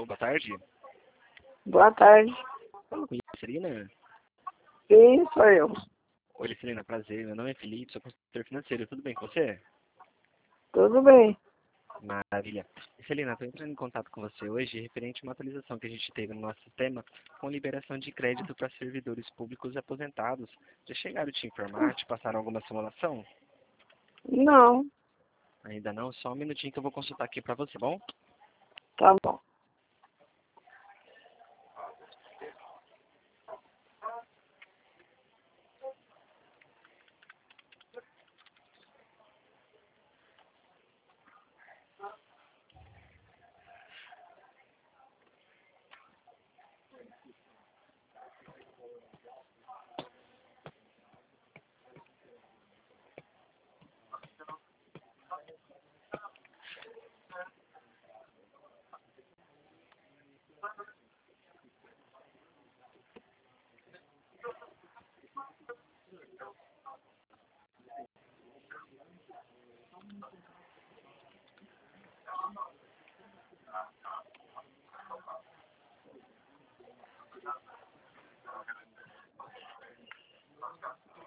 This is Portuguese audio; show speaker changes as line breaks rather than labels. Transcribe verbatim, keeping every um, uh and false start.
Alô, boa tarde.
Boa tarde.
Fala com Juscelina.
Sim, sou eu.
Oi, Juscelina, prazer. Meu nome é Felipe, sou consultor financeiro. Tudo bem com você?
Tudo bem.
Maravilha. Juscelina, estou entrando em contato com você hoje referente a uma atualização que a gente teve no nosso sistema com liberação de crédito para servidores públicos aposentados. Já chegaram te informar, te passaram alguma simulação?
Não,
Ainda não? Só um minutinho que eu vou consultar aqui para você, bom?
tá bom.